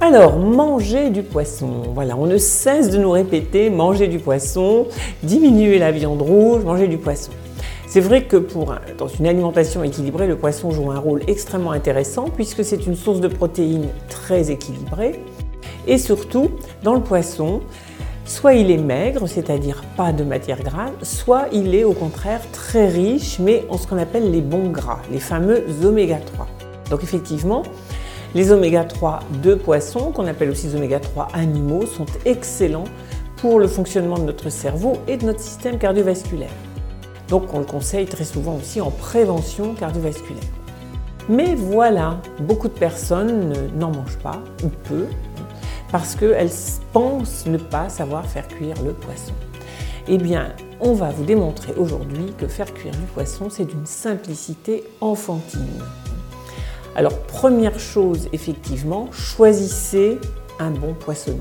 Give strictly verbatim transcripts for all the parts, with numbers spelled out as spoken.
Alors, manger du poisson. Voilà, on ne cesse de nous répéter manger du poisson, diminuer la viande rouge, manger du poisson. C'est vrai que pour, dans une alimentation équilibrée, le poisson joue un rôle extrêmement intéressant puisque c'est une source de protéines très équilibrée. Et surtout, dans le poisson, soit il est maigre, c'est-à-dire pas de matière grasse, soit il est au contraire très riche, mais en ce qu'on appelle les bons gras, les fameux oméga trois. Donc effectivement, les oméga trois de poisson, qu'on appelle aussi les oméga trois animaux, sont excellents pour le fonctionnement de notre cerveau et de notre système cardiovasculaire. Donc on le conseille très souvent aussi en prévention cardiovasculaire. Mais voilà, beaucoup de personnes n'en mangent pas, ou peu, parce qu'elles pensent ne pas savoir faire cuire le poisson. Eh bien, on va vous démontrer aujourd'hui que faire cuire du poisson, c'est d'une simplicité enfantine. Alors, première chose, effectivement, choisissez un bon poissonnier.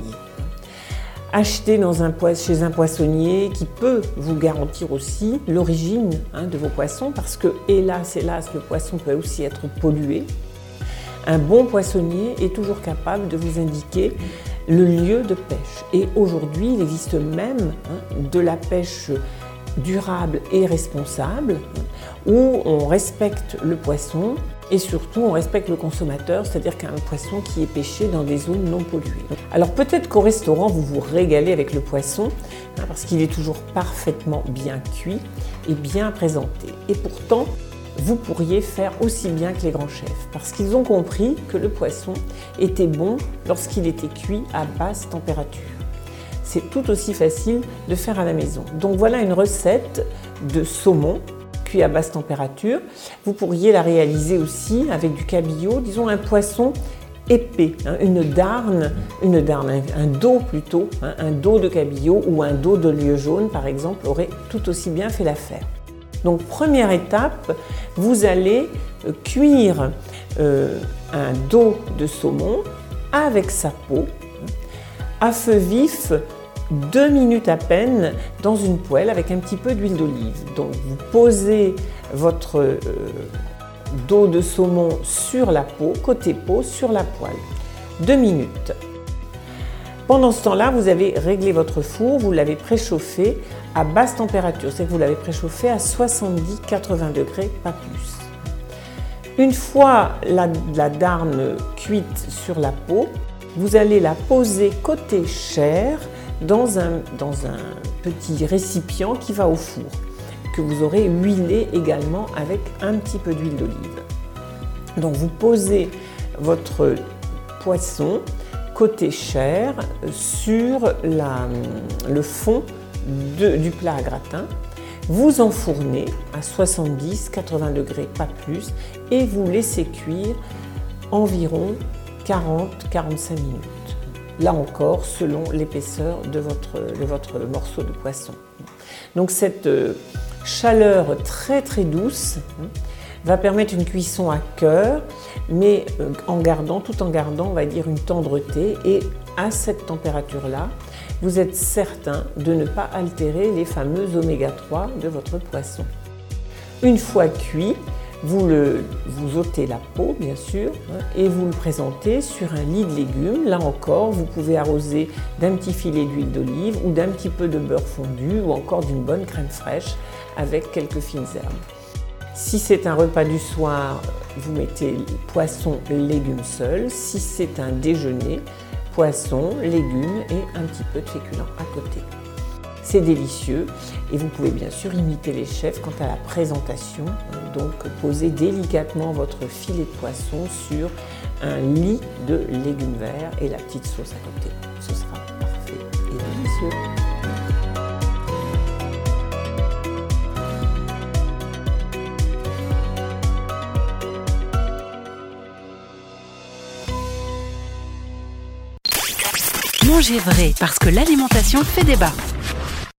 Achetez dans un po- chez un poissonnier qui peut vous garantir aussi l'origine hein, de vos poissons, parce que, hélas, hélas, le poisson peut aussi être pollué. Un bon poissonnier est toujours capable de vous indiquer le lieu de pêche. Et aujourd'hui, il existe même hein, de la pêche durable et responsable, où on respecte le poisson et surtout on respecte le consommateur, c'est-à-dire qu'un poisson qui est pêché dans des zones non polluées. Alors peut-être qu'au restaurant, vous vous régalez avec le poisson, hein, parce qu'il est toujours parfaitement bien cuit et bien présenté. Et pourtant, vous pourriez faire aussi bien que les grands chefs, parce qu'ils ont compris que le poisson était bon lorsqu'il était cuit à basse température. C'est tout aussi facile de faire à la maison. Donc voilà une recette de saumon cuit à basse température. Vous pourriez la réaliser aussi avec du cabillaud, disons un poisson épais, hein, une darne, une darne, un, un dos plutôt, hein, un dos de cabillaud ou un dos de lieu jaune par exemple aurait tout aussi bien fait l'affaire. Donc première étape, vous allez cuire euh, un dos de saumon avec sa peau à feu vif, deux minutes à peine dans une poêle avec un petit peu d'huile d'olive. Donc vous posez votre euh, dos de saumon sur la peau, côté peau, sur la poêle. Deux minutes. Pendant ce temps-là, vous avez réglé votre four, vous l'avez préchauffé à basse température, c'est que vous l'avez préchauffé à soixante-dix à quatre-vingts degrés, pas plus. Une fois la, la darne cuite sur la peau, vous allez la poser côté chair dans un, dans un petit récipient qui va au four, que vous aurez huilé également avec un petit peu d'huile d'olive. Donc vous posez votre poisson côté chair sur la, le fond de, du plat à gratin. Vous enfournez à soixante-dix à quatre-vingts degrés, pas plus, et vous laissez cuire environ quarante à quarante-cinq minutes. Là encore, selon l'épaisseur de votre, de votre morceau de poisson. Donc cette chaleur très très douce va permettre une cuisson à cœur, mais en gardant, tout en gardant, on va dire, une tendreté. Et à cette température-là, vous êtes certain de ne pas altérer les fameux oméga trois de votre poisson. Une fois cuit, vous, le, vous ôtez la peau, bien sûr, hein, et vous le présentez sur un lit de légumes. Là encore, vous pouvez arroser d'un petit filet d'huile d'olive ou d'un petit peu de beurre fondu ou encore d'une bonne crème fraîche avec quelques fines herbes. Si c'est un repas du soir, vous mettez poisson, légumes seuls. Si c'est un déjeuner, poisson, légumes et un petit peu de féculents à côté. C'est délicieux et vous pouvez bien sûr imiter les chefs quant à la présentation. Donc posez délicatement votre filet de poisson sur un lit de légumes verts et la petite sauce à côté. Ce sera parfait et délicieux. Manger vrai, parce que l'alimentation fait débat.